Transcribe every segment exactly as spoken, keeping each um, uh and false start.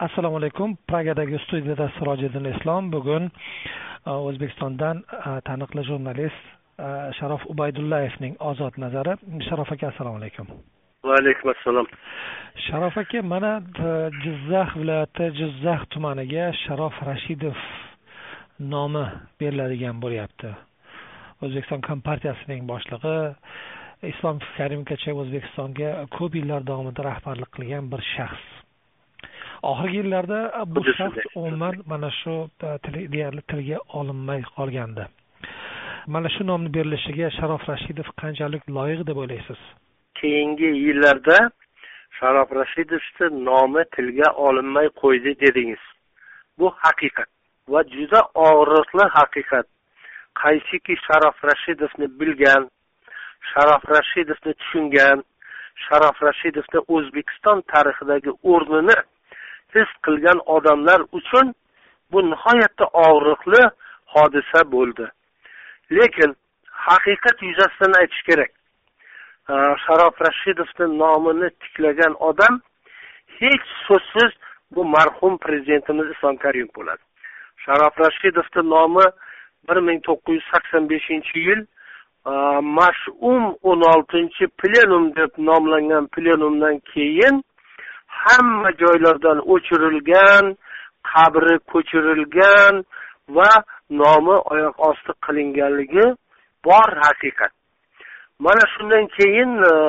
Assalomu alaykum. Pragadagi studiyada Sirojiddin Islom. Bugun O'zbekistondan taniqli jurnalist Sharof Ubaydullayevning ozod nazari. Sharof aka, assalomu alaykum. Va alaykum assalom. Sharof aka, mana Jizzax viloyati Jizzax tumaniga Sharof Rashidov nomi beriladigan bo'lyapti. O'zbekiston Kompartiyasining boshlig'i, Islom Karimgacha O'zbekistonga ko'p yillar davomida rahbarlik qilgan bir shaxs. Oxirgi yillarda bu shaxs umuman mana shu deyarli tilga olinmay qolgandi. Mana shu nomni berilishiga Sharof Rashidov qanchalik loyiq deb o'ylaysiz? Keyingi yillarda Sharof Rashidovning nomi tilga olinmay qo'ydi dedingiz. Bu haqiqat va juda og'riqli haqiqat. Qaysiki Sharof Rashidovni bilgan, Sharof Rashidovni tushungan, Sharof Rashidovning O'zbekiston tarixidagi o'rnini his qilgan odamlar uchun bu nihoyatda og'riqli hodisa bo'ldi. Lekin haqiqat yuzasidan aytish kerak. Sharof Rashidovning nomini tiklagan odam hech so'zsiz bu marhum prezidentimiz Islom Karimov bo'ladi. Sharof Rashidovning nomi bir ming to'qqiz yuz sakson beshinchi yil mash'um o'n oltinchi plenum deb nomlangan plenumdan keyin hamma joylardan o'chirilgan, qabri ko'chirilgan va nomi oyoq osti qilinganligi bor haqiqat. Mana shundan keyin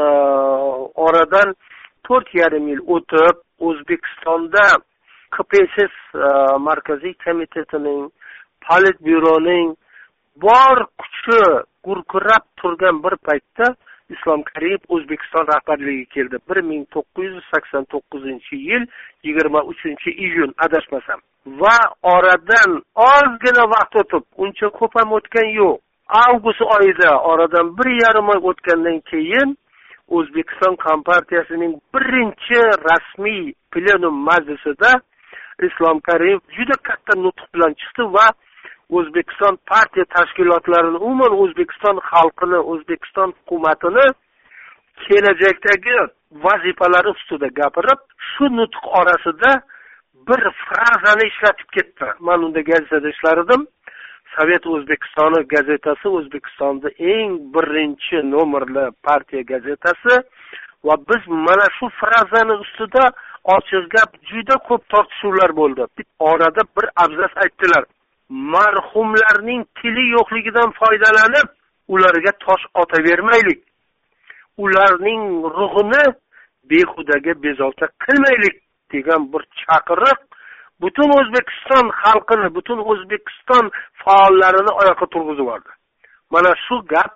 oradan to'rt yarim yil o'tib, O'zbekistonda K P S S markaziy komitetining, Politbyuroning bor kuchi gurkirab turgan bir paytda Islom Karimov O'zbekiston rahbarligiga keldi. bir ming to'qqiz yuz sakson to'qqizinchi yil yigirma uchinchi iyun adashmasam. Va oradan ozgina vaqt o'tib, uncha ko'p ham o'tgan yo'q. Avgust oyida oradan bir yarim oy o'tgandan keyin O'zbekiston Kompartiyasining birinchi rasmiy plenum majlisida Islom Karimov juda katta nutq bilan chiqdi va O'zbekiston partiya tashkilotlarini, umuman O'zbekiston xalqini, O'zbekiston hukumatini kelajakdagi vazifalari ustida gapirib, shu nutq orasida bir frazani ishlatib ketdi. Men unda gazetada ishlardim. Sovet O'zbekistoni gazetasi O'zbekistonda eng birinchi nomerli partiya gazetasi va biz mana shu frazani ustida ochiq gap juda ko'p tortishuvlar bo'ldi. Orada bir abzas aytdilar. Marhumlarning tili yo'qligidan foydalanib, ularga tosh otavermaylik. Ularning ruhini behudaga bezovta qilmaylik degan bir chaqiriq butun O'zbekiston xalqini, butun O'zbekiston faollarini oyoqqa turg'izib yubordi. Mana shu gap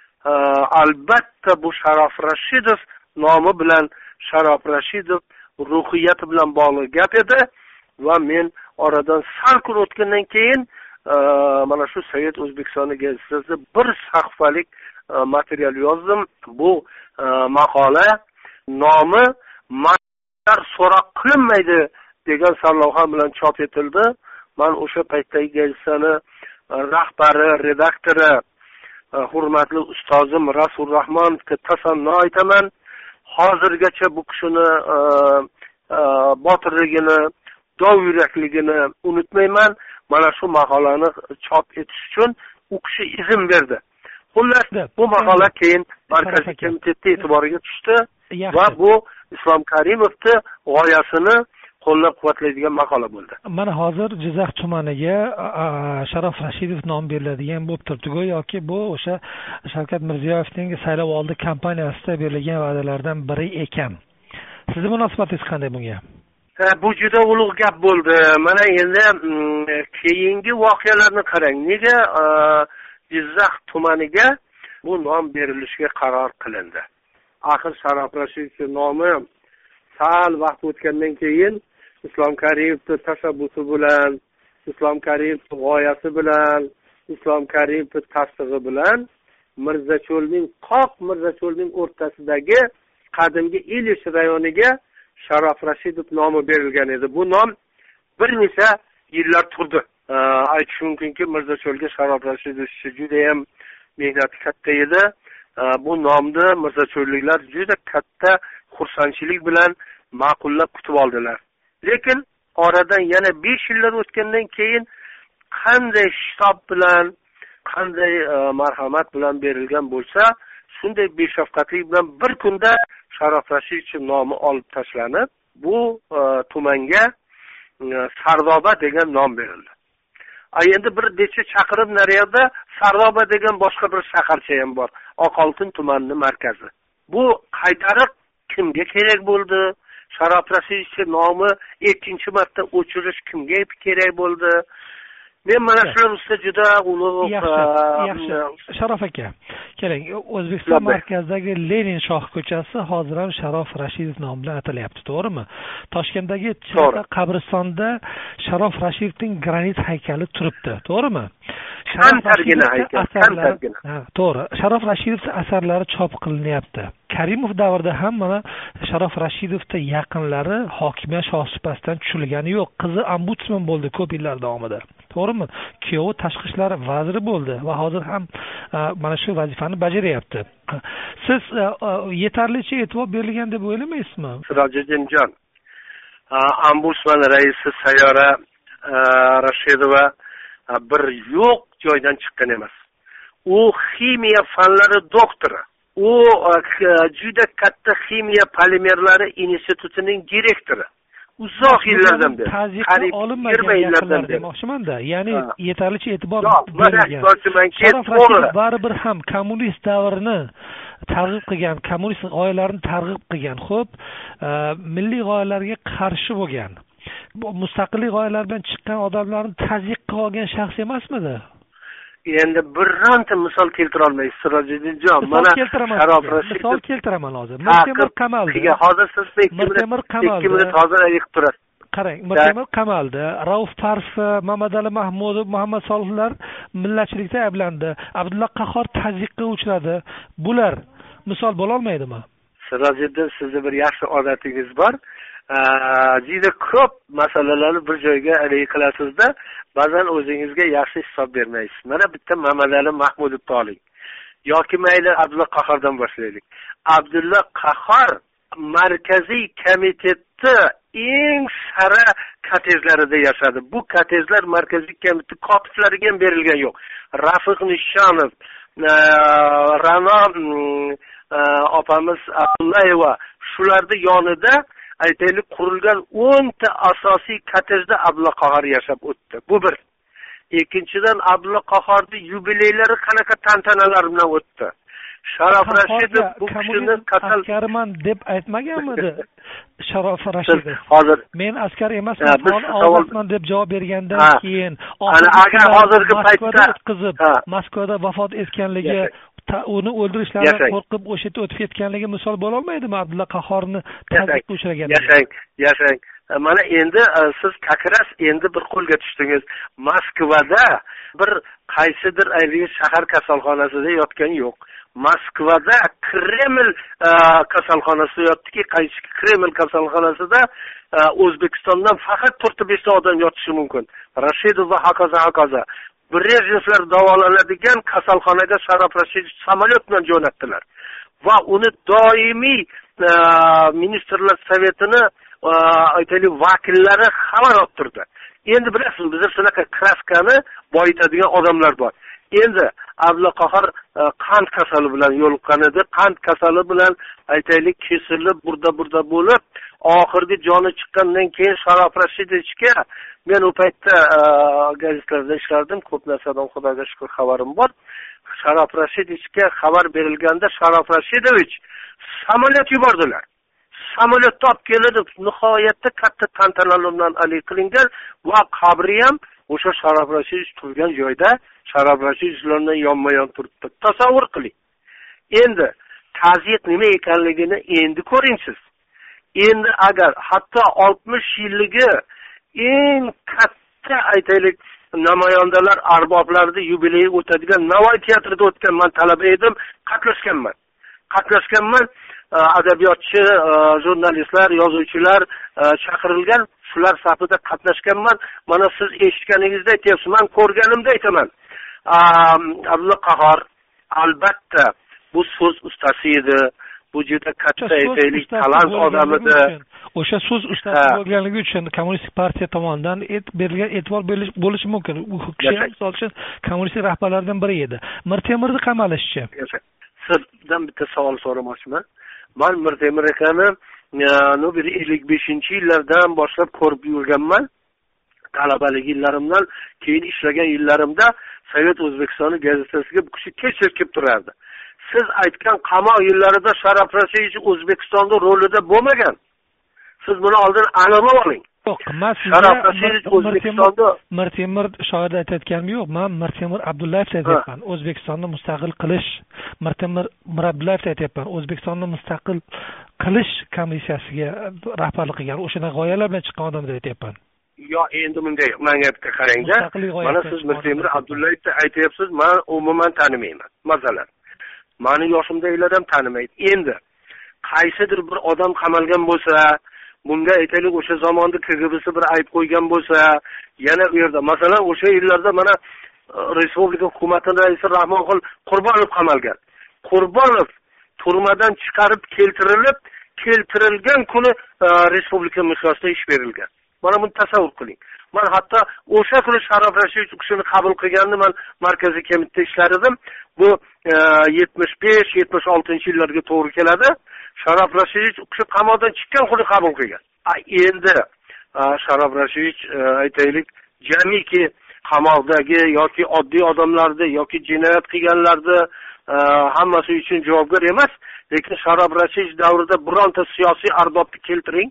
albatta bu Sharof Rashidov nomi bilan, Sharof Rashidov ruhiyati bilan bog'liq gap edi va men oradan sal kun o'tgandan keyin mana shu Sovet O'zbekistoni gazetasida bir sahifalik material yozdim. Bu maqola nomi "Ma'lumotlar so'roq qilinmaydi" degan sarlavha bilan chop etildi. Men o'sha paytdagi gazetani rahbari, redaktori, hurmatli ustozim Rasul Rahmonovga tasanno aytaman. Hozirgacha bu kishini botirligini, dov yurakligini unutmayman. Mana shu maqolani chop etish uchun u kishi izn berdi. Xullas, bu maqola keyin markaziy komitetning e'tiboriga tushdi va bu Islom Karimovning g'oyasini qo'llab-quvvatlaydigan maqola bo'ldi. Mana hozir Jizzax tumaniga Sharof Rashidov nom beriladigan bo'lib turibdi. Yoki bu o'sha Shavkat Mirziyoyevning saylovoldi kampaniyasida berilgan va'dalardan biri ekan. Sizning munosabatingiz qanday bunga? Bu juda ulug' gap bo'ldi. Mana endi keyingi voqealarni qarang. Nega Jizzax tumaniga bu nom berilishiga qaror qilindi? Axir Sharof Rashidovning nomi sal vaqt o'tgandan keyin Islom Karimovning tashabbusi bilan, Islom Karimovning g'oyasi bilan, Islom Karimovning tasdig'i bilan Mirzacho'lning qoq Mirzacho'lning o'rtasidagi qadimgi Ilish rayoniga Sharof Rashidov nomi berilgan edi. Bu nom bir necha yillar turdi. Aytish mumkinki, Mirzacho'lga Sharof Rashidov juda ham mehnati katta edi. Bu nomni Mirzacho'lliklar juda katta xursandchilik bilan ma'qullab kutib oldilar. Lekin oradan yana besh yillar o'tgandan keyin qanday shitob bilan, qanday marhamat bilan berilgan bo'lsa, shunday beshafqatlik bilan bir kunda Sharof Rashidovich nomi olib tashlanib, bu tumanga Sardoba degan nom berildi. Endi bir necha chaqirim naryoqda Sardoba degan boshqa bir shaharcha ham bor, Oqoltin tumanining markazi. Bu qaytariq kimga kerak bo'ldi? Sharof Rashidovich nomi ikkinchi marta o'chirish kimga kerak bo'ldi? Men mana shular ustida juda ulug' yaxshi. Sharof aka, keling, O'zbekiston markazidagi Lenin shoh ko'chasi hozir ham Sharof Rashidov nomi bilan atalyapti, to'g'rimi? Toshkentdagi Chirchiq qabristonida Sharof Rashidovning granit haykali turibdi, to'g'rimi? Qantargina haykal, qantargina. To'g'ri. Sharof Rashidov asarlari chop qilinyapti. Karimov davrida ham mana Sharof Rashidovning yaqinlari hokimiyat shohsupasidan tushilgani yo'q. Qizi ombudsman bo'ldi ko'p yillar davomida. To'g'rimi? Kuyovi tashqi ishlar vaziri bo'ldi va hozir ham mana shu vazifani bajaryapti. Siz yetarlicha e'tibor berilgan deb o'ylamaysizmi? Sirojiddinjon, ombudsman raisi Sayyora Rashidova bir yo'q joydan chiqqan emas. U ximiya fanlari doktori. U juda katta ximiya polimerlari institutining direktori. Uzoq yillardan beri, qariyb yigirma yillardan beri demoqchiman-da. Ya'ni yetarlicha e'tibor berilgan. Sharof Rashidov baribir ham kommunist davrini targ'ib qilgan, kommunist g'oyalarni targ'ib qilgan, xo'p, milliy g'oyalarga qarshi bo'lgan, mustaqillik g'oyalar bilan chiqqan odamlarni tazyiq qilib olgan shaxs emasmidi? Endi bironta misol keltira olmaysiz, Sirojiddinjon. Mana Sharof Rashidov misol keltiraman hozir. Mirtemir qamaldi. Hozir siz ikki minut hozir aytib turasiz. Qarang, Mirtemir qamaldi. Rauf Parfi, Mamadali Mahmudov, Muhammad Solihlar millatchilikda ayblandi. Abdulla Qahhor tazyiqqa uchradi. Bular misol bo'la olmaydimi? Sirojiddin, sizning bir yaxshi odatingiz bor. Juda ko'p masalalarni bir joyga alik qilasizda, ba'zan o'zingizga yaxshi hisob bermaysiz. Mana bitta Mamadali Mahmudovni oling. Yoki mayli Abdulla Qahhordan boshlaylik. Abdulla Qahhor markaziy komitetda eng sara kottejlarida yashadi. Bu kottejlar markaziy komitet kotiblariga ham berilgan yo'q. Rafiq Nishonov, Ra'no opamiz Abdullayeva shularning yonida aytaylik qurilgan o'nta asosiy kottejda Abdulla Qahhor yashab o'tdi. Bu bir. Ikkinchidan, Abdulla Qahhorning yubileylari qanaqa tantanalar bilan o'tdi. Sharof Rashidov bu kishini qatl askarman deb aytmaganmidi? Sharof Rashidov. Hozir men askar emasman, ozodman deb javob bergandan keyin ana agar hozirgi paytda o'tkazib Moskvada vafot etganligi, uni o'ldirishlaridan qo'rqib o'sha yerga o'tib ketganligi misol bo'la olmaydimi Abdulla Qahhorni tazyiqqa uchraganida? Yashang, yashang. Mana endi siz kakras endi bir qo'lga tushdingiz. Moskvada bir qaysidir ayri shahar kasalxonasida yotgan yo'q. Moskvada Kreml kasalxonasida yotdiki, qaysi Kreml kasalxonasida O'zbekistondan faqat to'rt besh ta odam yotishi mumkin. Rashidov va hokazo hokazo. Brejnevlar davolanadigan kasalxonaga Sharof Rashidov samolyot bilan jo'natdilar. Va uni doimiy ministrlar sovetini aytaylik vakillari xabar olib turdi. Endi bilasiz, bizda shunaqa kraskani boyitadigan odamlar bor. Endi Abdulla Qahhor qand kasali bilan yo'liqqan edi. Qand kasali bilan aytaylik kesilib, burda-burda bo'lib, oxirgi joni chiqqandan keyin Sharof Rashidovga men u paytda gazetlarda ishlardim, ko'p narsadan Xudoga shukr xabarim bor. Sharof Rashidovga xabar berilganda Sharof Rashidovich samolyot yubordilar. Samolyotda olib keladi, nihoyatda katta tantanalar bilan alik qilingan va qabri ham o'sha Sharof Rashidov turgan joyda Sharof Rashidovlardan yonma-yon turibdi. Tasavvur qiling. Endi tazyiq nima ekanligini endi ko'ring siz. Endi agar hatto oltmish yilligi eng katta aytaylik namoyandalar arboblarida yubileyi o'tadigan Navoiy teatrida o'tgan men talaba edim, qatnashganman. Qatnashganman, adabiyotchi, jurnalistlar, yozuvchilar chaqirilgan, shular safida qatnashganman. Mana siz eshitganingizda aytyapsiz, men ko'rganimda aytaman. Abdulla Qahhor albatta bu so'z ustasi edi. Bu juda katta aytaylik talant odam edi. o'sha so'z ustasi bo'lganligi uchun kommunistik partiya tomonidan berilgan e'tibor bo'lishi mumkin. U kishi ham misol uchun kommunistik rahbarlardan biri edi. Mirtemirni qamalishichi? Sizdan bitta savol so'ramoqchiman. Men Mirtemir akani no bir ellik beshinchi yillardan boshlab ko'rib yurganman. Talabalik yillarimdan keyin ishlagan yillarimda Sovet O'zbekistoni gazetasiga bu kishi kechir kelib turardi. Siz aytgan qamoq yillarida Sharof Rashidovich O'zbekistonda rolida bo'lmagan. Siz buni oldin aniqlab oling. Yo'q, men Sharof Rashidovich O'zbekistonda Mirtemir shoirda aytayotganim yo'q. Men Mirtemir Abdullayev aytyapman. O'zbekistonni mustaqil qilish, Mirtemir Abdullayev aytyapman. O'zbekistonni mustaqil qilish komissiyasiga rahbarlik qilgan, o'shana g'oyalar bilan chiqqan odam deb aytyapman. Yo, endi bunday menga bitta qarang-da. Mana siz Mirtemir Abdullayevni aytyapsiz, men umuman tanimayman. Masalan, meni yoshimdagilar ham tanimaydi. Endi qaysidir bir odam qamalgan bo'lsa, bunga aytaylik o'sha zamonda K G B'si bir ayb qo'ygan bo'lsa, yana u yerda masalan o'sha yillarda mana respublika hukumatining raisi Rahmonxon Qurbonov qamalgan. Qurbonov turmadan chiqarib keltirilib, keltirilgan kuni respublika miqyosida ish berilgan. Mana buni tasavvur qiling. Men hatto o'sha kuni Sharof Rashidovich kishini qabul qilganini men markaziy komiteda ishlar edim. Bu yetmish besh yetmish oltinchi yillarga to'g'ri keladi. Sharof Rashidovich kishi qamoqdan chiqqan kuni qabul qilgan. Endi Sharof Rashidovich aytaylik, jamiki qamoqdagi yoki oddiy odamlarda yoki jinoyat qilganlarda hammasi uchun javobgar emas, lekin Sharof Rashidovich davrida bironta siyosiy arbobni keltiring,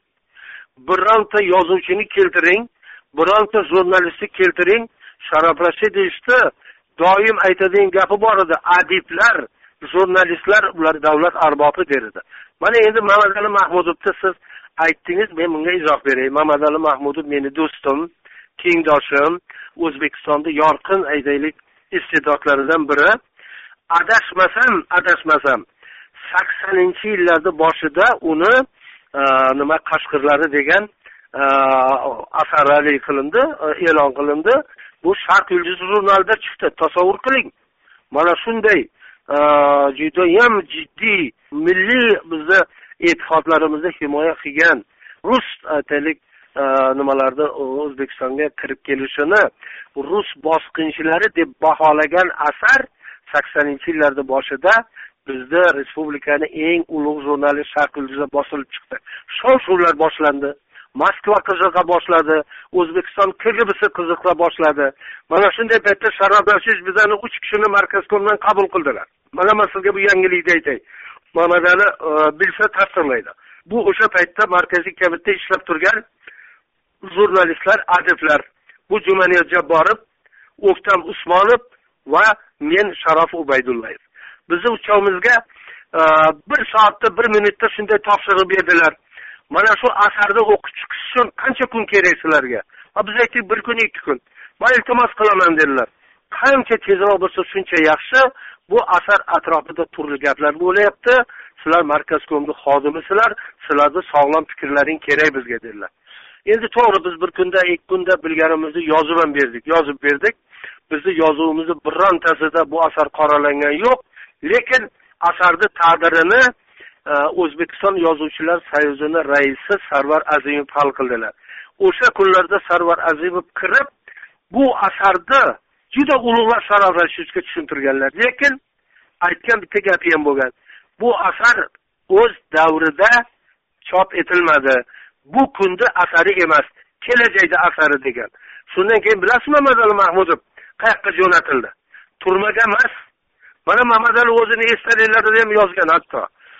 bironta yozuvchini keltiring, bironta jurnalistni keltiring. Sharof Rashidovichda doim aytadigan gapi bor edi. Adiblar, jurnalistlar ular davlat arbobi derdi. Mana endi Mamadali Mahmudovni siz aytdingiz, men bunga izoh beray. Mamadali Mahmudov meni do'stim, tengdoshim, O'zbekistonda yorqin aytaylik iste'dodlaridan biri. Adashmasam, adashmasam saksoninchi yillarda boshida uni nima Qashqirlari degan asarlar qilindi, e'lon qilindi. Bu Sharq Yulduzi jurnalida chiqdi. Tasavvur qiling. Mana shunday juda ham jiddiy milliy bizni e'tiqodlarimizni himoya qilgan rus aytaylik nimalarda O'zbekistonga kirib kelishini rus bosqinchilari deb baholagan asar saksoninchi yillarda boshida bizda respublikani eng ulug' jurnali Sharq Yulduzida bosilib chiqdi. Shov-shuvlar boshlandi. Moskva qiziqa boshladi. O'zbekiston K G B'si qiziqa boshladi. Mana shunday paytda Sharof Rashidovich bizani uch kishini markazkomdan qabul qildilar. Mana men sizga bu yangilikni aytay. Mamadali bilsa tasdiqlaydi. Bu o'sha paytda markaziy komiteda ishlab turgan jurnalistlar, adiblar. Bu Jumaniyat Jabborov, O'ktam Usmonov va men Sharof Ubaydullayev. Bizni uchovimizga bir soatda bir minutda shunday topshiriq berdilar. Mana shu asarni o'qib chiqish uchun qancha kun kerak sizlarga? Biz aytdik bir kun, ikki kun. Men iltimos qilaman dedilar. Qancha tezroq bo'lsa shuncha yaxshi. Bu asar atrofida turli gaplar bo'layapti. Sizlar markazkomda xodimisizlar, sizlarda sog'lom fikrlaring kerak bizga dedilar. Endi to'g'ri biz bir kunda, ikki kunda bilganimizni yozib ham berdik, yozib berdik. Bizni yozuvimizni birontasida bu asar qoralangan yo'q, lekin asarning taqdirini O'zbekiston Yozuvchilar Soyuzining raisi Sarvar Azimov hal qildilar. O'sha kunlarda Sarvar Azimov kirib bu asarni juda ulug'lar Sharof Rashidovga tushuntirganlar. Lekin aytgan bitta gapi ham bo'lgan. Bu asar o'z davrida chop etilmadi. Bu kunda asari emas, kelajakda asari degan. Shundan keyin bilasizmi Mamadali Mahmudov qayoqqa jo'natildi? Turmaga emas. Mana Mamadali o'zini esdaliklarida ham yozgan hatto.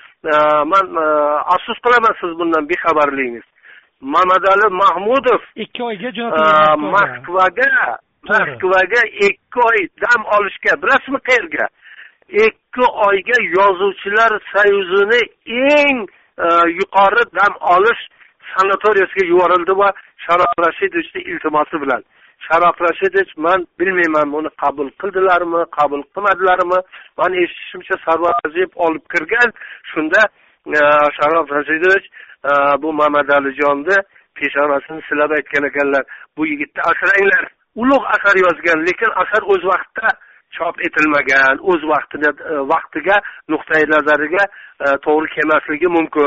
Men afsus qilaman siz bundan bexabarligingiz. Mamadali Mahmudov ikki oyga jo'natilgan. Moskvaga, Moskvaga ikki oy dam olishga, bilasizmi qayerga? ikki oyga Yozuvchilar Soyuzini eng yuqori dam olish sanatoriyasiga yuborildi va Sharof Rashidovichning iltimosi bilan. Sharof Rashidovich men bilmayman buni qabul qildilarmi, qabul qilmadilarmi? Men eshitishimcha Sarvar Azimov olib kirgan. Shunda Sharof Rashidovich bu Mamadalijonning peshonasini silab aytgan ekanlar. Bu yigitni asranglar. Ulug' asar yozgan, lekin asar o'z vaqtida chop etilmagan, o'z vaqtida vaqtiga nuqtai nazariga to'g'ri kelmasligi mumkin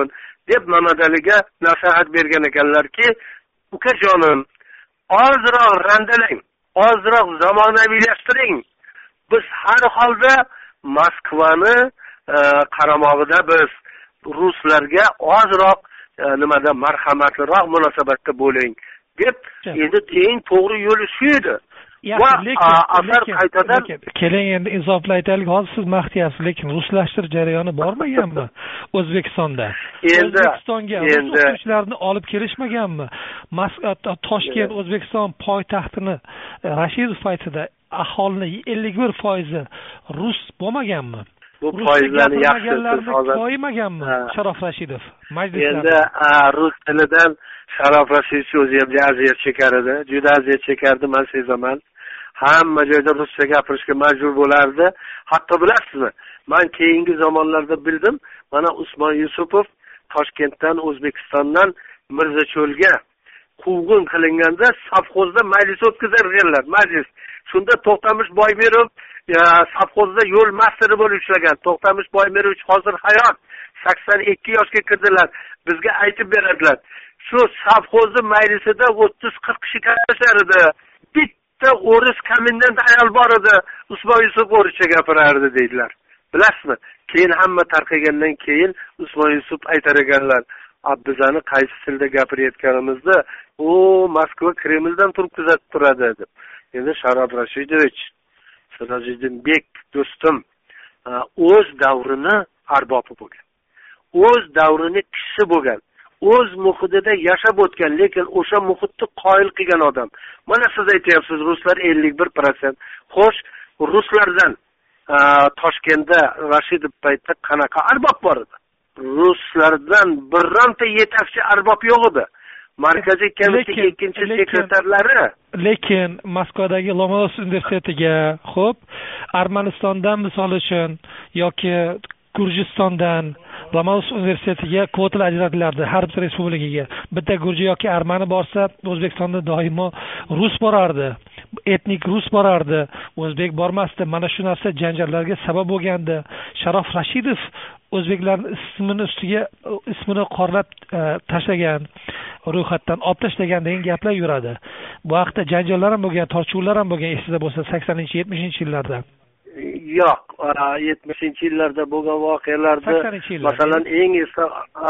deb Mamadaliga nasihat bergan ekanlarki, ukajonim, ozroq randalang, ozroq zamonaviylashtiring. Biz har holda Moskvani e, qaramog'ida biz ruslarga ozroq e, nimada marhamatliroq munosabatda bo'ling deb, endi eng to'g'ri yo'li shu edi. Va asar qaytadan keling endi insofli aytaylik, hozir siz maqtayapsiz, lekin ruslashtirish jarayoni bormaganmi O'zbekistonda? Endi O'zbekistonga rus o'qituvchilarini olib kelishmaganmi? Moskva, Toshkent, O'zbekiston poytaxtini Rashidov paytida aholini ellik bir foizi rus bo'lmaganmi? Bu foizlarni yaxshi qo'ymaganmi Sharof Rashidov? Endi rus tilidan Sharof Rashidov o'zi ham aziyat chekar edi, juda aziyat chekardi, men sezaman. Hamma joyda ruscha gapirishga majbur bo'lardi. Hatto bilasizmi, men keyingi zamonlarda bildim, mana Usmon Yusupov Toshkentdan, O'zbekistondan Mirzacho'lga quvg'in qilinganda savxozda majlis o'tkazardilar, majlis. Shunda To'xtamish Boymerov savxozda yo'l masteri bo'lib ishlagan. To'xtamish Boymerovich hozir hayot, sakson ikki yoshga kirdilar. Bizga aytib beradilar. Shu savxozni majlisida o'ttiz qirq kishi qatnashar edi. Bitta o'ris komendant ayol bor edi, Usmon Yusuf o'rischa gapirardi deydilar. Bilasizmi? Keyin hamma tarqagandan keyin Usmon Yusuf aytar ekanlar, bizani qaysi tilda gapirayotganimizni u Moskva Kremldan turib kuzatib turadi deb. Endi Sharof Rashidovich, Sirojiddinbek do'stim o'z davrini arbobi bo'lgan. O'z davrini kishisi bo'lgan. O'z muhitida yashab o'tgan, lekin o'sha muhitni qoyil qilgan odam. Mana siz aytyapsiz, ruslar ellik bir foiz. Xo'sh, ruslardan Toshkentda Rashidov paytda qanaqa arbob bor edi? Ruslardan bironta yetakchi arbob yo'q edi. Markaziy komiteti ikkinchi sekretarlari. Lekin Moskvadagi Lomonosov universitetiga, xo'p, Armanistondan misol uchun yoki Gurjistondan Lomonosov universitetiga kvotalar ajratilardi har bir respublikaga. Bitta gurji yoki armani borsa, O'zbekistonda doimo rus borardi. Etnik rus borardi, o'zbek bormasdi. Mana shu narsa janjallarga sabab bo'lgandi. Sharof Rashidov o'zbeklarning ismini ustiga ismini qorlab tashlagan, ro'yxatdan olib tashlagan degan gaplar yuradi. Bu haqda janjallar ham bo'lgan, tortishuvlar ham bo'lgan, esingizda bo'lsa saksoninchi yetmishinchi yillarda. Yo'q, yetmishinchi yillarda bo'lgan voqealarda, masalan, eng eski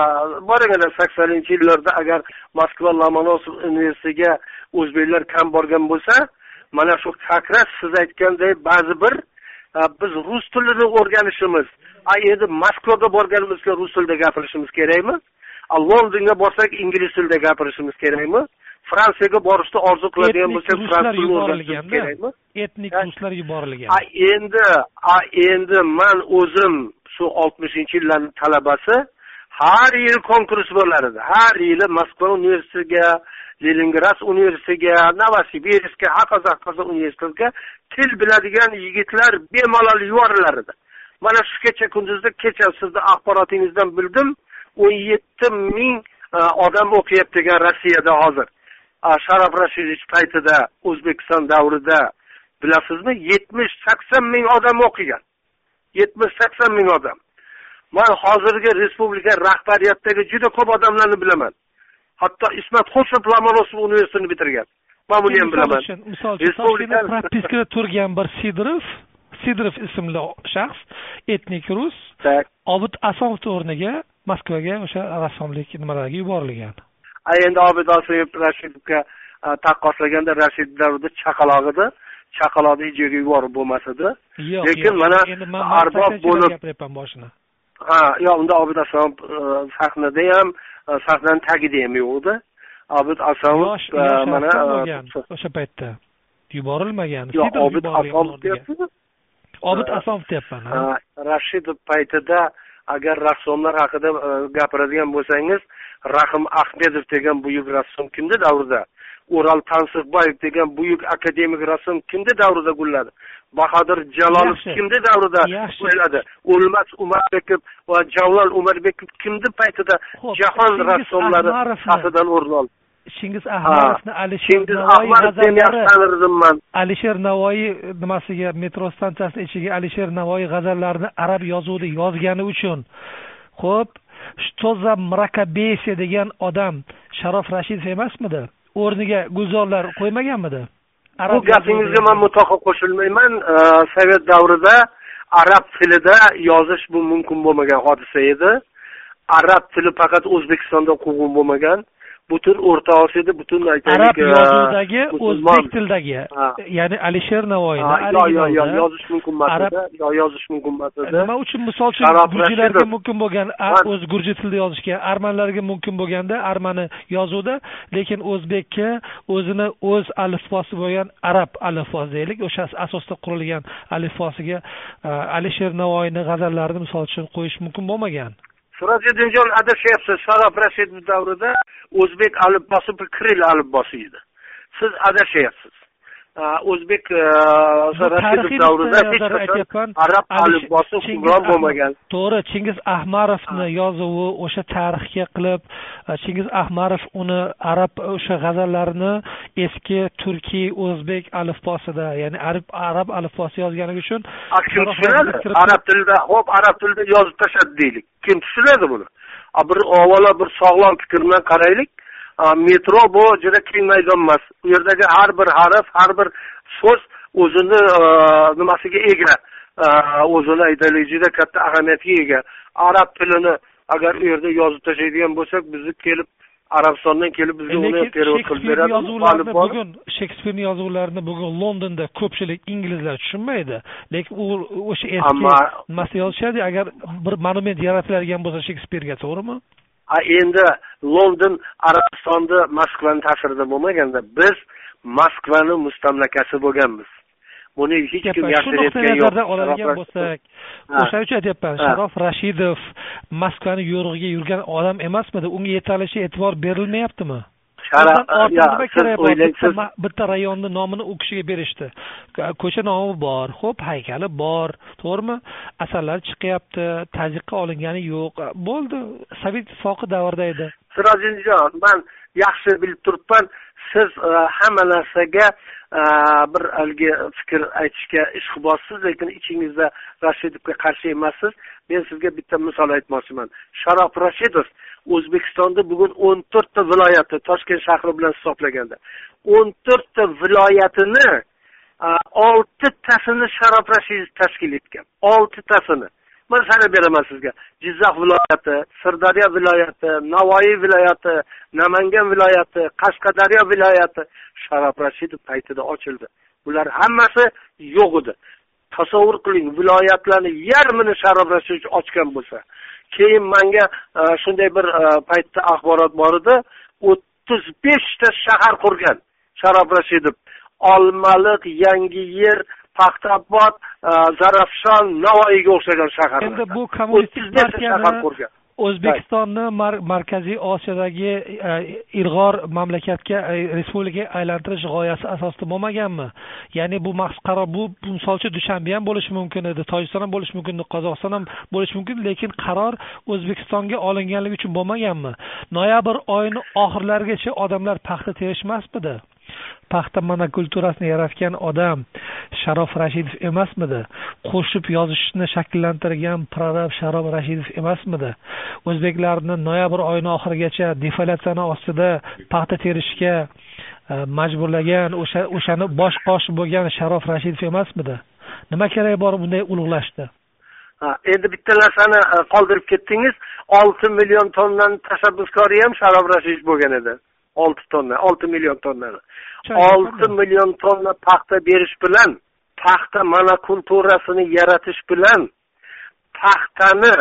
borgan saksoninchi yillarda agar Moskva Lomonosov universitetiga o'zbeklar kam borgan bo'lsa, mana shu hakras siz aytganday ba'zi bir biz rus tilini o'rganishimiz, endi Moskvaga borganimizda rus tilida gapirishimiz kerakmi? Londonga borsak ingliz tilida gapirishimiz kerakmi? Fransiyaga borishni orzu qiladigan bo'lsak fransuz tilini o'rganishimiz kerakmi? Etnik ruslar yuborilgan. Endi endi men o'zim shu oltmishinchi yillarning talabasi, har yil konkurs bo'lar edi. Har yili Moskva universitetiga, Leningrad universitetiga, Novosibirskga, hokazo hokazo universitetga til biladigan yigitlar bemalol yuborilar edi. Mana shu kecha kunduzda kecha sizning axborotingizdan bildim, o'n yetti ming odam o'qiyapti degan Rossiyada hozir. Sharof Rashidovich paytida O'zbekiston davrida bilasizmi, yetmish sakson ming odam o'qigan. yetmish sakson ming odam. Men hozirgi respublika rahbariyatidagi juda ko'p odamlarni bilaman. Hatto Ismat Xo'shev Lomonosov universitetini bitirgan. Men buni ham bilaman. Misol uchun Toshkentda propiskada turgan bir Sidorov, Sidorov ismli shaxs, etnik rus, Obid Asomov o'rniga Moskvaga o'sha rassomlik nimalarga yuborilgan. Endi Obid Asomov Rashidovga taqqoslaganda Rashid davrida chaqaloq edi. Chaqaloqni ijoga yuborib bo'lmasdi. Lekin mana arbob bo'lib gapiryapman boshini. Ha, yo'q, unda Obid Asomov sahnada ham, sahnaning tagida ham yo'q edi. Obid Asomov mana o'sha paytda yuborilmagan. Yo'q, Obid Asomov deyapsiz. Obid Asomov deyapman. Rashidov paytida agar rassomlar haqida gapiradigan bo'lsangiz, Rahim Ahmedov degan buyuk rassom kimdi davrida? O'ral Tansiqboyev degan buyuk akademik rassom kimdi davrida gulladi? Bahodir Jalolov kimdi davrida gulladi? O'lmas Umarbekov va Javlon Umarbekov kimdi paytida jahon rassomlari safidan o'rin oldi? Shingiz Ahmadovni Alisher Navoiy g'azallari, Alisher Navoiy nimasiga, metro stansiyasi ichiga Alisher Navoiy g'azallarini arab yozuvida yozgani uchun, xo'p, Shtoza Mrakabesi degan odam Sharof Rashidov emasmidi? O'rniga gulzorlar qo'ymaganmidi? Bu gapingizga men mutlaqo qo'shilmayman. Sovet davrida arab tilida yozish bu mumkin bo'lmagan hodisa edi. Arab tili faqat O'zbekistonda qo'g'on bo'lmagan. Butun O'rta Osiyoda, butun aytaylik, arab yozuvdagi o'zbek tilidagi, ya'ni Alisher Navoiyni yo yo yozish mumkin emasdi, yo yozish mumkin emasdi. Nima uchun misol uchun gurjilarga mumkin bo'lgan o'z gurji tilida yozishga, armanlarga mumkin bo'lganda armani yozuvda, lekin o'zbekka o'zini o'z alifbosi bo'lgan arab alifbosi deylik, o'sha asosda qurilgan alifbosiga Alisher Navoiyni g'azallarini misol uchun qo'yish mumkin bo'lmagan. Surajiddinjon adashyapsiz. Sharof Rashidov davrida o'zbek alifbosi bir kiril alifbosi edi. Siz adashyapsiz. O'zbek Rashidov davrida hech qachon arab alifbosi hukmron bo'lmagan. To'g'ri, Chingiz Ahmarovni yozuvi o'sha tarixga qilib, Chingiz Ahmarov uni arab o'sha g'azallarini eski turkiy o'zbek alifbosida, ya'ni arab arab alifbosi yozganligi uchun arab tilida, xo'p, arab tilida yozib tashladi deylik. Kim tushunadi buni? Bir avvalo bir sog'lom fikr bilan qaraylik. Metro bu juda keng maydon emas. U yerdagi har bir harf, har bir so'z o'zini nimasiga ega. O'zini aytaylik, juda katta ahamiyatga ega. Arab tilini agar u yerda yozib tashlaydigan bo'lsak, bizni kelib Arabistondan kelib bizga uni perevod qilib beradi. Bugun Shekspirning yozuvlarini bugun Londonda ko'pchilik inglizlar tushunmaydi. Lekin u o'sha eski nimasi yozishadi, agar bir monument yaratiladigan bo'lsa Shekspirga, to'g'rimi? Endi London Arabistonda Moskvaning ta'sirida bo'lmaganda, biz Moskvani mustamlakasi bo'lganmiz. Buni hech kim yashirayotgan yo'q. Oladigan bo'lsak, o'sha uchun aytyapman, Sharof Rashidov Moskvani yo'rig'iga yurgan odam emasmidi? Unga yetarlicha e'tibor berilmayaptimi? Bitta rayonni nomini u kishiga berishdi. Ko'cha nomi bor, xo'p, haykali bor, to'g'rimi? Asarlar chiqyapti, tazyiqqa olingani yo'q. Bo'ldi, Sovet ittifoqi davrida edi. Sirojinjon, men yaxshi bilib turibman, siz hamma narsaga bir algi fikr aytishga ishqibossiz, lekin ichingizda Rashidovga qarshi emassiz. Men sizga bitta misol aytmoqchiman. Sharof Rashidov O'zbekistonda bugun o'n to'rtta viloyati, Toshkent shahri bilan hisoblaganda, o'n to'rtta viloyatini olti tasini Sharof Rashidov tashkil etgan. olti tasini. Men sanab beraman sizga. Jizzax viloyati, Sirdaryo viloyati, Navoiy viloyati, Namangan viloyati, Qashqadaryo viloyati Sharof Rashidov paytida ochildi. Bular hammasi yo'q edi. Tasavvur qiling, viloyatlarni yarmini Sharof Rashidov ochgan bo'lsa, keyin menga shunday bir paytda axborot bor edi, o'ttiz besh ta shahar qurgan Sharof Rashidov. Olmaliq, Yangiyer, Paxtabod, Zarafshon, Navoiyga o'xshagan shahar. Endi bu kommunistik partiyani O'zbekistonni Markaziy Osiyodagi ilg'or mamlakatga, respublikaga aylantirish g'oyasi asosida bo'lmaganmi? Ya'ni bu maqsad qaror, bu misolchi Dushanbe ham bo'lishi mumkin edi, Tojikiston ham bo'lishi mumkin edi, Qozog'iston ham bo'lishi mumkin, lekin qaror O'zbekistonga olinganligi uchun bo'lmaganmi? Noyabr oyining oxirlarigacha odamlar paxta terishmasmidi? Paxta monokulturasini yaratgan odam Sharof Rashidov emasmidi? Qo'shib yozishni shakllantirgan prorab Sharof Rashidov emasmidi? O'zbeklarni noyabr oyining oxirigacha defoliatsiya ostida paxta terishga majburlagan, o'sha o'shani bosh qoshi bo'lgan Sharof Rashidov emasmidi? Nima kerak bor bunday ulug'lashdi? Ha, endi bitta narsani qoldirib ketdingiz. olti million tonnani tashabbuskori ham Sharof Rashidov bo'lgan edi. olti tonna, olti million tonnani. olti million tonna paxta berish bilan, paxta monokulturasini yaratish bilan paxtani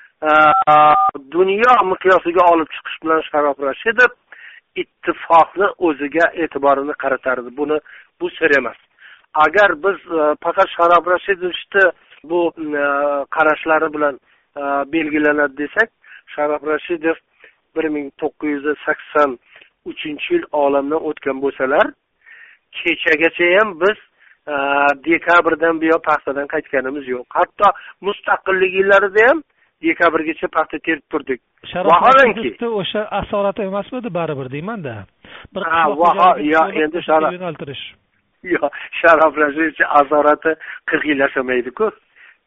dunyo miqyosiga olib chiqish bilan Sharof Rashidov ittifoqni o'ziga e'tiborini qaratardi. Buni bu sir emas. Agar biz faqat Sharof Rashidovni bu qarashlari bilan belgilanadi desak, Sharof Rashidov bir ming to'qqiz yuz sakson uchinchi yil olamdan o'tgan bo'lsalar, kechagacha ham biz dekabrdan buyon paxtadan qaytganimiz yo'q. Hatto mustaqillik yillarida ham dekabrgacha paxta terib turdik. Vaholanki o'sha asorati emasmidi baribir deyman-da. Bir ha, yo endi Sharof Yo, Sharof Rashidov asorati qirq yil yashamaydi-ku.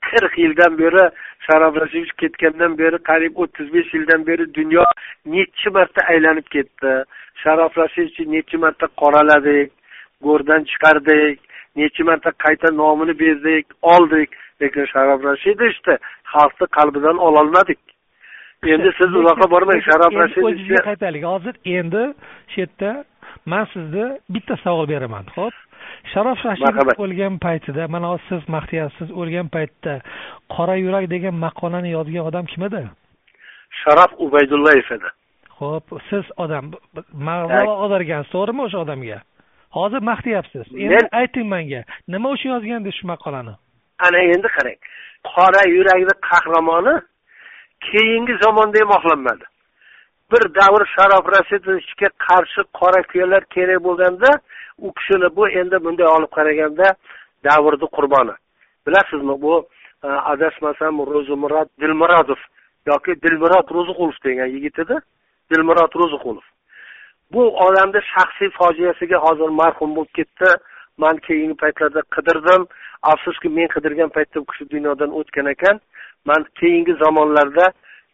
qirq yildan beri Sharof Rashidov ketgandan beri qariyb o'ttiz besh yildan beri dunyo necha marta aylanib ketdi. Sharof Rashidovni necha marta qoraladik, go'rdan chiqardik, necha marta qayta nomini berdik, oldik, lekin Sharof Rashidovni xalqning qalbidan ola olmadik. Endi siz uzoqqa bormang, Sharof Rashidovga qaytaylik. Hozir endi shu yerda men sizga bitta savol beraman. Xo'p. Sharof Rashidov o'lgan paytida, mana siz maqtayapsiz, o'lgan paytda Qora yurak degan maqolani yozgan odam kim edi? Sharof Ubaydullayev edi. Xo'p, siz odam ma'lumot oldirgansiz, to'g'rimi o'sha odamga? Hozir maqtayapsiz. Endi ayting menga, nima uchun yozgandingiz shu maqolani? Ana endi qarang. Qora yurakli qahramoni keyingi zamonda ham oqlanmadi. Bir davr Sharof Rashidovga qarshi qora kuyalar kerak bo'lganda, u kishini bu endi bunday olib qaraganda davrning qurboni. Bilasizmi, bu adashmasam Ro'zimurod Dilmurodov yoki Dilmurod Ro'ziqulov degan yigit edi. Dilmurod Ro'ziqulov. Bu odamning shaxsiy fojiasiga hozir marhum bo'lib ketdi. Men keyingi paytlarda qidirdim. Afsuski, men qidirgan paytda u kishi dunyodan o'tgan ekan. Men keyingi zamonlarda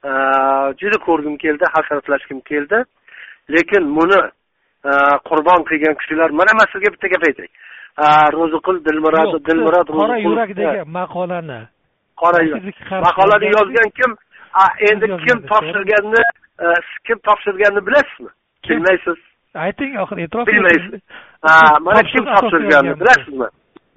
juda ko'rgim keldi, hasratlashkim keldi. Lekin buni qurbon qilgan kishilar, mana men sizga bitta gap aytay. Ro'ziqul Dilmurod Dilmurod Qora yurak degan maqolani. Qora yurak. Maqolani yozgan kim? Endi kim topshirganini, kim topshirganini bilasizmi? Bilmaysiz. Ayting, oxir e'tirof bilmaysiz. Ha, mana kim topshirganini bilasizmi?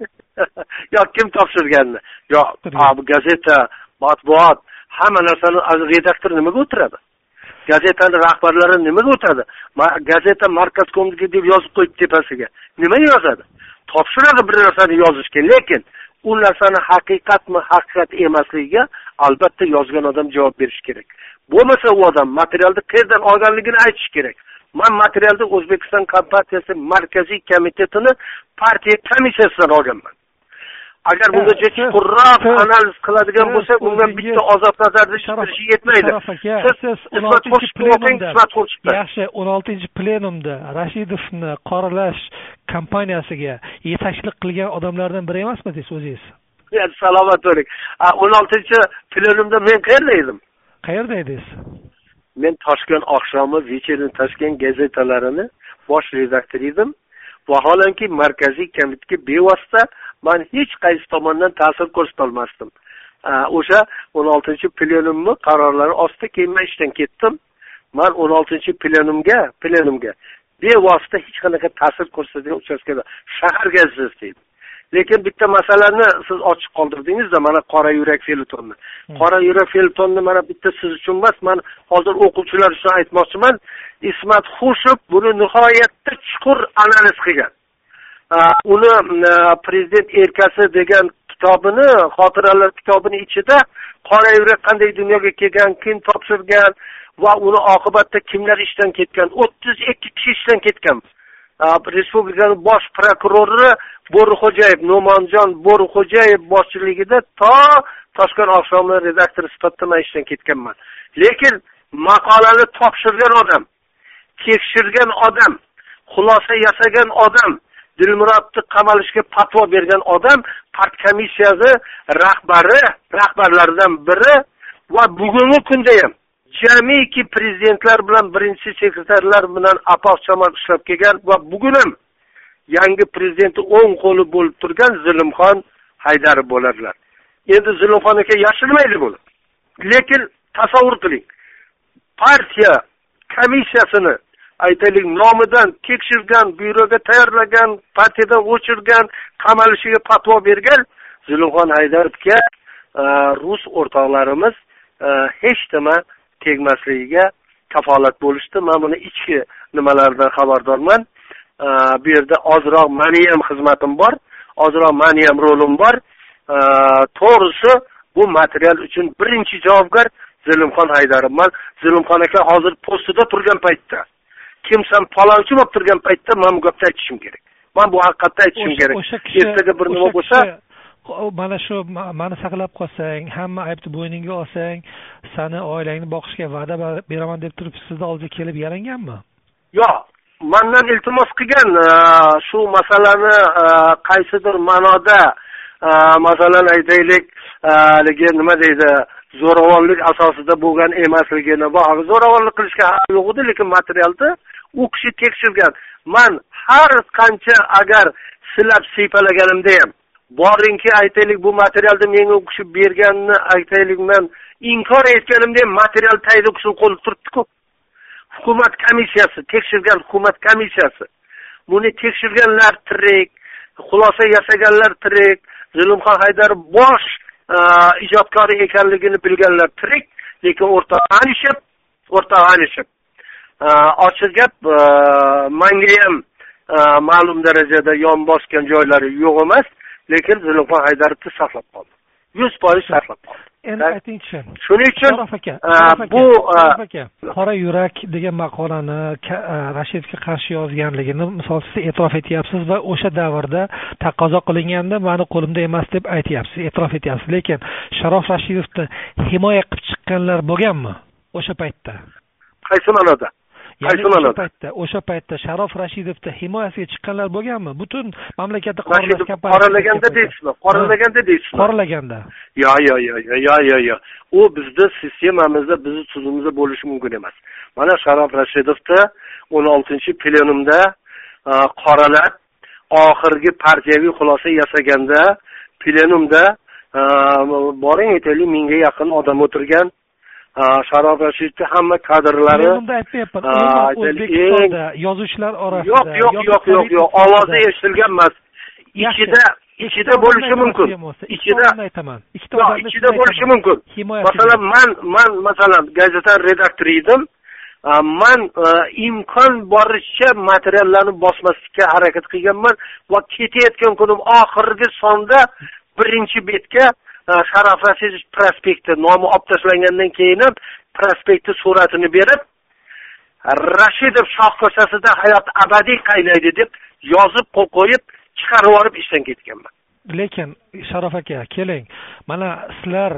Yo'q, kim topshirganini? Yo'q, bu gazeta, matbuot, hamma narsani redaktor nimaga o'tiradi? Gazetaning rahbarlari nimaga o'tadi? Gazeta markazkomniki deb yozib qo'yib tepasiga. Nima yozadi? Topshiradi bir narsani yozishga, lekin u narsani haqiqatmi, haqiqat emasligiga albatta yozgan odam javob berishi kerak. Bo'lmasa u odam materialni qayerdan olganligini aytish kerak. Men materialni O'zbekiston Kompartiyasi markaziy komitetini partiya komissiyasidan olganman. Agar bunga chuqurroq analiz qiladigan bo'lsa, undan bitta ozob nazarda chiqarishi yetmaydi. Siz yaxshi, o'n oltinchi plenumda Rashidovni qoralash kampaniyasiga yetakchilik qilgan odamlardan biri emasmisiz o'zingiz? Salomat bo'ling. o'n oltinchi plenumda men qayerda edim? Qayerda edingiz? Men Toshkent oqshomi Вечерний Toshkent gazetalarini bosh redaktor edim. Vaholanki markaziy komitetga bevosita men hech qaysi tomondan ta'sir ko'rsata olmasdim. O'sha o'n oltinchi plenumni qarorlari ostida keyin men ishdan ketdim. Men o'n oltinchi plenumga, plenumga bevosita hech qanaqa ta'sir ko'rsatadigan uchastkada shahar gazetasi edim. Lekin bitta masalani siz ochiq qoldirdingiz-da, mana Qora yurak fe'l-tonni. Qora yurak fe'l-tonni mana bitta siz uchun emas, men hozir o'quvchilar uchun aytmoqchiman. Ismat Xushov buni nihoyatda chuqur analiz qilgan. Uni Prezident erkasi degan kitobini, xotiralar kitobini ichida Qora yurak qanday dunyoga kelgan, kim topshirgan va uni oqibatda kimlar ishdan ketgan, o'ttiz ikki kishi ishdan ketgan. Respublikaning bosh prokurori Bo'rixo'jayev, No'monjon Bo'rixo'jayev boshchiligida to Toshkent oqshomi redaktori sifatida ishdan ketganman. Lekin maqolani topshirgan odam, tekshirgan odam, xulosa yasagan odam, Dilmurodni qamalishga fatvo bergan odam part komissiyasi rahbari, rahbarlaridan biri va bugungi kunda ham jamiki prezidentlar bilan birinchi sekretarlar bilan apoq-chamoq ishlab kelgan va bugun ham yangi prezidenti o'ng qo'li bo'lib turgan Zulmxon Haydarov bo'ladilar. Endi Zulmxon aka yashirmaydi buni. Lekin tasavvur qiling. Partiya komissiyasini aytaylik nomidan tekshirgan, byuroga tayyorlagan, partiyadan o'chirgan, qamalishiga fatvo bergan Zulmxon Haydarovga rus o'rtoqlarimiz hech nima tegmasligiga kafolat bo'lishdi. Men buni ichki nimalardan xabardorman. Bu yerda ozroq meni ham xizmatim bor, ozroq meni ham rolim bor. To'g'risi bu material uchun birinchi javobgar Zulmxon Haydarov. Men Zulmxon aka hozir postida turgan paytda, kimsan falonchi bo'lib turgan paytda men bu gapni aytishim kerak. Men bu haqiqatni aytishim kerak. Ertaga bir nima bo'lsa, mana shu meni saqlab qolsang, hamma aybni bo'yningga olsang, seni oilangni boqishga va'da beraman deb turib sizning oldingizga kelib yalanganmi? Yo'q, mendan iltimos qilgan shu masalani qaysidir ma'noda masalan aytaylik, haligi nima deydi, zo'ravonlik asosida bo'lgan emasligini, bu zo'ravonlik qilishga haqi yo'q edi, lekin materialda u kishi tekshirgan. Men har qancha agar silab siypalaganimda ham boringki aytaylik bu materialni menga u kishi berganini aytaylik men inkor etganimda ham material tayyor kishini qo'lida turibdi-ku. Hukumat komissiyasi, tekshirgan hukumat komissiyasi. Buni tekshirganlar tirik, xulosa yasaganlar tirik, Zulumxon Haydarov bosh ijodkori ekanligini bilganlar tirik, lekin o'rtag'anishib, o'rtag'anishib. Ochiq gap, menga ham ma'lum darajada yon bosgan joylari yo'q emas, lekin Zulumxon Haydarovni saqlab qoldi. yuz foiz saqlab qoldi. Endi aytingchi. Shuning uchun bu qora yurak degan maqolani Rashidovga qarshi yozganligini misol siz e'tirof etyapsiz va o'sha davrda taqozo qilinganda meni qo'limda emas deb aytyapsiz, e'tirof etyapsiz. Lekin Sharof Rashidovni himoya qilib chiqqanlar bo'lganmi o'sha paytda? Qaysi ma'noda? Qaysi ma'noda? Paytda, o'sha paytda Sharof Rashidovni himoyasiga chiqqanlar bo'lganmi? Butun mamlakatda qoralash kampaniyasi qoralaganda deysizmi? Qoralaganda deysizmi? Qoralaganda. Yo, yo, yo, yo, yo, yo. U bizning sistemamizda, bizning tuzumimizda bo'lishi mumkin emas. Mana Sharof Rashidovni o'n oltinchi plenumda qoralab, oxirgi partiyaviy xulosa yasaganda plenumda boring aytaylik mingga yaqin odam o'tirgan. Sharof Rashidovni hamma kadrlari bunda aytmayapman. O'zbekistonda yozuvchilar orasida yo'q, yo'q, yo'q, yo'q, yo'q, ovozi eshitilgan emas. Ichida, ichida bo'lishi mumkin. Ichida aytaman. Ichida bo'lishi mumkin. Masalan, men men masalan gazeta redaktori edim. Men imkon boricha materiallarni bosmaslikka harakat qilganman va ketayotgan kunim oxirgi sonda birinchi betga Sharof Rashidov prospekti nomi olib tashlangandan keyin prospekti suratini berib, Rashidov shoh ko'chasida hayot abadiy qaynaydi deb yozib qo'l qo'yib, chiqarib olib ishdan ketganman. Lekin Sharof aka, keling. Mana sizlar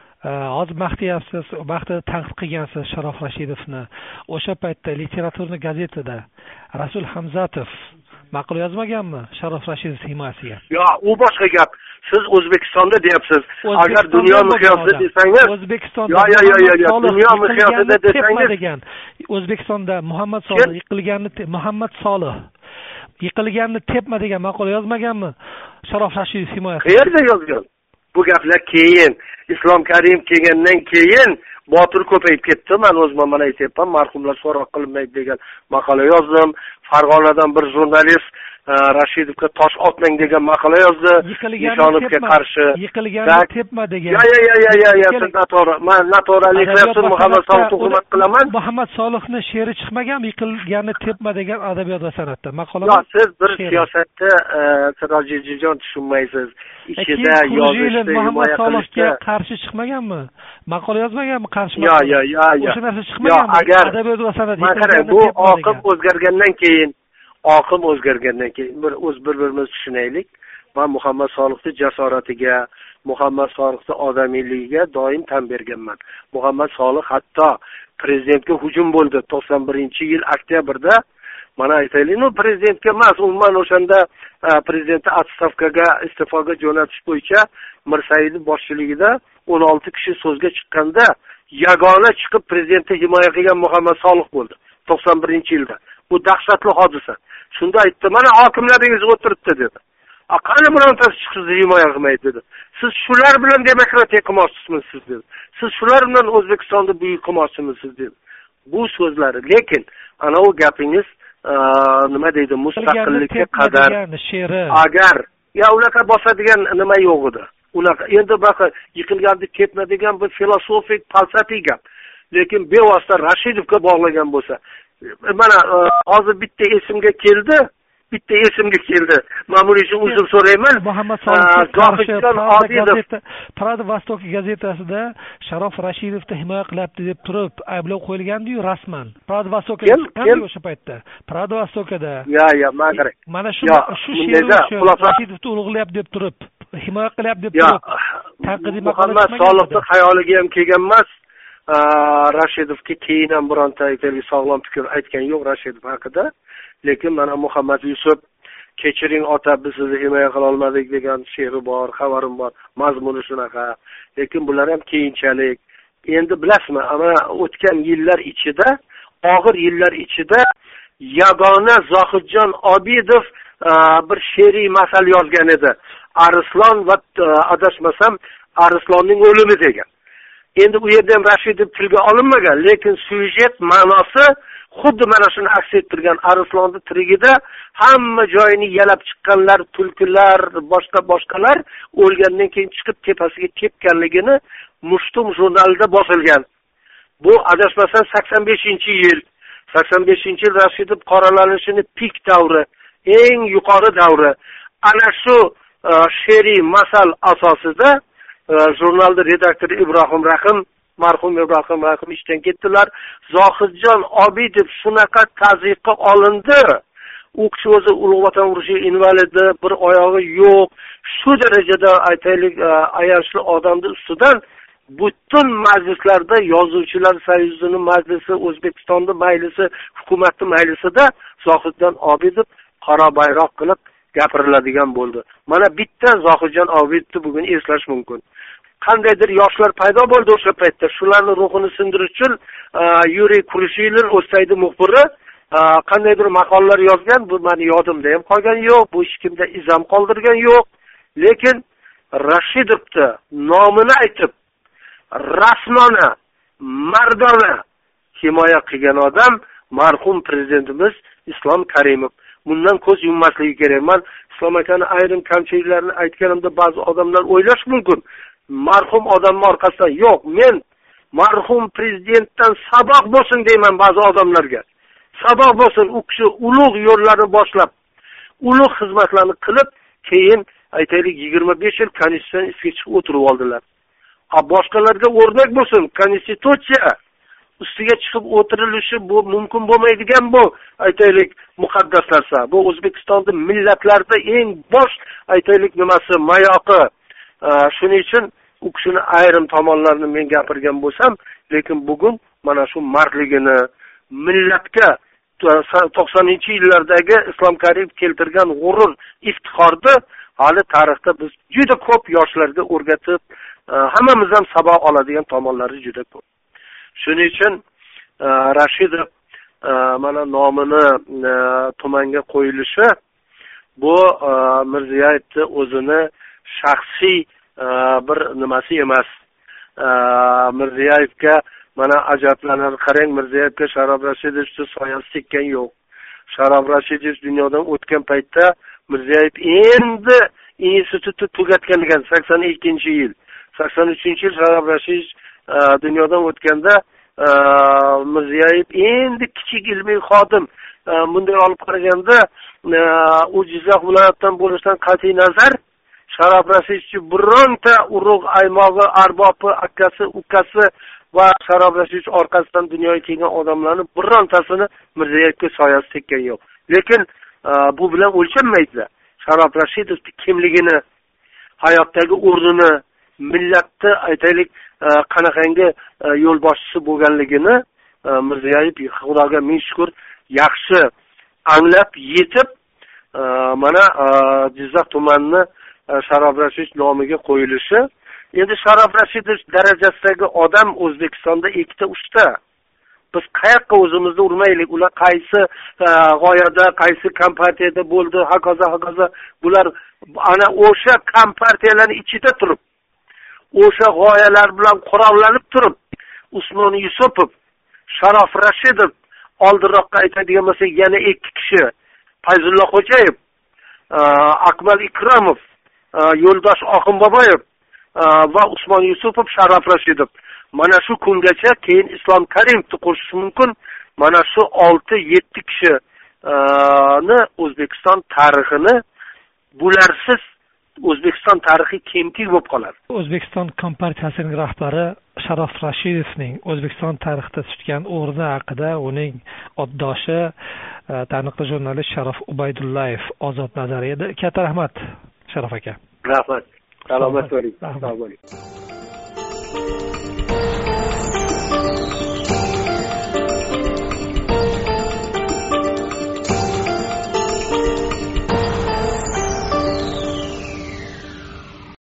hozir maqtayapsiz, vaqtida tanqid qilgansiz Sharof Rashidovni. O'sha paytda literaturni gazetada Rasul Hamzatov maqola yozmaganmi Sharof Rashidov himoyasiga? Yo'q, u boshqa gap. Siz O'zbekistonda deyapsiz. Agar dunyo miqyosida desangiz, O'zbekistonda yo yo yo yo dunyo miqyosida desangiz, degan O'zbekistonda Muhammad Solih yiqilganini Muhammad Solih yiqilganini tepma degan maqola yozmaganmi Sharof Rashidov himoyasiga? Qayerda yozgan? Bu gaplar keyin Islom Karim kelgandan keyin botir ko'payib ketdi. Men o'zim mana aytayapman, marhumlar so'roq qilinmaydi degan maqola yozdim. Farg'onadan bir jurnalist Rashidovga tosh otmang degan maqola yozdi. Nishonovga qarshi yiqilganini tepma degan. Yo yo yo yo yo siz noto'g'ri. Men noto'g'rilik qilyapsiz, Muhammad Solihni hurmat qilaman. Muhammad Solihni she'ri chiqmaganmi yiqilganini tepma degan adabiyot va san'atda maqola? Yo'q, siz bir siyosatda Sirojijon tushunmaysiz. Ichida yozishda Muhammad Solihga qarshi chiqmaganmi? Maqola yozmaganmi qarshi? Yo'q, yo'q, yo'q. O'sha narsa chiqmaganmi? Adabiyot va san'at. Bu oqim o'zgargandan keyin oqim o'zgargandan keyin bir o'z bir-birimizni tushunaylik. Men Muhammad Solihning jasoratiga, Muhammad Solihning odamiyligiga doim tan berganman. Muhammad Solih hatto prezidentga hujum bo'ldi to'qson birinchi yil oktyabrda. Mana aytaylik, no prezidentga emas, umuman o'shanda prezidentni отставкаga, iste'foga jo'natish bo'yicha Mirsaidov boshchiligida o'n olti kishi so'zga chiqqanda yagona chiqib prezidentni himoya qilgan Muhammad Solih bo'ldi to'qson birinchi yilda. Bu dahshatli hodisa. Shunda aytdi, mana hokimlaringiz o'tiribdi dedi. A qani birontasi chiqsiz himoya qilmaydi dedi. Siz shular bilan demokratiya qilmoqchisizsiz dedi. Siz shular bilan O'zbekistonda buyuk qilmoqchisizsiz dedi. Bu so'zlari, lekin ana u gapingiz nima deydi, mustaqillikka qadar agar ya unaqa bosadigan nima yo'q edi. Unaqa endi baqa yiqilganni ketma degan bir filosofik, falsafiy gap. Lekin bevosita Rashidovga bog'lagan bo'lsa, mana hozir bitta esimga keldi, bitta esimga keldi. Ma'muriy uchun uzr so'rayman. Muhammad Solih Pravda Vostok gazetasida Sharof Rashidovni himoya qilyapti deb turib ayblov qo'yilgandi-yu rasman. Pravda Vostokga chiqqandi o'sha paytda. Pravda Vostokda. Ya, ya, mana mana shu shu she'rni Rashidovni ulug'layapti deb turib, himoya qilyapti deb turib. Tanqidiy maqola Muhammad Solihning xayoliga ham kelgan emas. Rashidovga keyin ham bironta aytaylik sog'lom fikr aytgan yo'q Rashidov haqida. Lekin mana Muhammad Yusuf kechiring ota, biz sizni himoya qila olmadik degan she'ri bor, xabarim bor, mazmuni shunaqa. Lekin bular ham keyinchalik. Endi bilasizmi, ama o'tgan yillar ichida, og'ir yillar ichida yagona Zohidjon Obidov bir she'riy masal yozgan edi. Arslon va adashmasam Arslonning o'limi degan. Endi u yerda ham Rashidov tilga olinmagan, lekin syujet ma'nosi xuddi mana shuni aks ettirgan. Arslonning tirigida hamma joyini yalab chiqqanlar, tulkilar, boshqa boshqalar o'lgandan keyin chiqib tepasiga tepganligini Mushtum jurnalida bosilgan. Bu adashmasam sakson beshinchi yil. sakson beshinchi yil Rashidov qoralanishining pik davri, eng yuqori davri. Ana shu she'riy masal asosida jurnalda redaktor Ibrohim Rahim, marhum Ibrohim Rahim ishdan ketdilar. Zohidjon Obidov shunaqa tazyiqqa olindi. U kishi o'zi Ulug' Vatan urushi invalidi, bir oyog'i yo'q. Shu darajada aytaylik ayanchli odamning ustidan butun majlislarda yozuvchilar soyuzining majlisi, O'zbekistonning majlisi, hukumatning majlisida Zohidjon Obidov qora bayroq qilib gapiriladigan bo'ldi. Mana bitta Zohidjon Obidovni bugun eslash mumkin. Qandaydir yoshlar paydo bo'ldi o'sha paytda. Shularning ruhini sindirish uchun Yuriy Kurishilin, O'zsaydi muxbiri qandaydir maqolalar yozgan. Bu meni yodimda ham qolgan yo'q, bu hech kimda izam qoldirgan yo'q. Lekin Rashidovni nomini aytib, rasmona, mardona himoya qilgan odam marhum prezidentimiz Islom Karimov. Bundan ko'z yummasligi kerak. Men Islom akaning ayrim kamchiliklarini aytganimda ba'zi odamlar o'ylash mumkin. Marhum odamning orqasidan yo'q, men marhum prezidentdan saboq bo'lsin deyman ba'zi odamlarga. Saboq bo'lsin, u kishi ulug' yo'llarni boshlab, ulug' xizmatlarni qilib, keyin aytaylik yigirma besh yil konstitutsiyaning ustiga chiqib o'tirib oldilar. A boshqalarga o'rnak bo'lsin, konstitutsiya ustiga chiqib o'tirilishi bu mumkin bo'lmaydigan bu aytaylik muqaddas narsa. Bu O'zbekistonning millatlarda eng bosh aytaylik nimasi, mayoqi. Shuning uchun u kishini ayrim tomonlarini men gapirgan bo'lsam, lekin bugun mana shu mardligini millatga to'qsoninchi yillardagi Islom Karimov keltirgan g'urur, iftixorni hali tarixda biz juda ko'p yoshlarga o'rgatib, hammamiz ham saboq oladigan tomonlari juda ko'p. Shuning uchun Rashidov mana nomini tumanga qo'yilishi bu Mirziyoyevning o'zini shaxsiy bir nimasi emas. Mirziyoyevga mana ajablanarli, qarang, Mirziyoyevga Sharof Rashidov soyasi tekkan yo'q. Sharof Rashidov dunyodan o'tgan paytda Mirziyoyev endi institutni tugatgan ekan sakson ikkinchi yil. sakson uchinchi yil Sharof Rashidov dunyodan o'tganda Mirziyoyev endi kichik ilmiy xodim. Bunday olib qaraganda u Jizzax viloyatidan bo'lishidan qat'iy nazar Sharof Rashidov bironta urug' aymog'i, arbobi, akasi, ukasi va Sharof Rashidov orqasidan dunyoga kelgan odamlarning birontasini Mirziyoyevga soyasi tekkan yo'q. Lekin bu bilan o'lchanmaydi. Sharof Rashidovning kimligini, hayotdagi o'rnini, millatni aytaylik qanaqangi yo'lboshchisi bo'lganligini Mirziyoyev Xudoga ming shukr yaxshi anglab yetib mana Jizzax tumanini Sharof Rashidov nomiga qo'yilishi. Endi Sharof Rashidov darajasidagi odam O'zbekistonda ikkita uchta. Biz qayoqqa o'zimizni urmaylik. Ular qaysi g'oyada, qaysi kompartiyada bo'ldi, hokazo hokazo. Bular ana o'sha kompartiyalarning ichida turib, o'sha g'oyalar bilan qurollanib turib, Usmon Yusupov, Sharof Rashidov, oldinroqqa aytadigan bo'lsak yana ikki kishi, Fayzulla Xo'jayev, Akmal Ikromov, Yo'ldosh Oxunboboyev va Usmon Yusupov, Sharof Rashidov. Mana shu kungacha keyin Islom Karimovni qo'shish mumkin. Mana shu olti yetti kishini O'zbekiston tarixini bularsiz O'zbekiston tarixi kemtik bo'lib qoladi. O'zbekiston Kompartiyasining rahbari Sharof Rashidovning O'zbekiston tarixida tutgan o'rni haqida uning oddoshi taniqli jurnalist Sharof Ubaydullayev ozod nazari edi. Katta rahmat Sharof aka. Rahmat. Salomat bo'ling. Sog' bo'ling.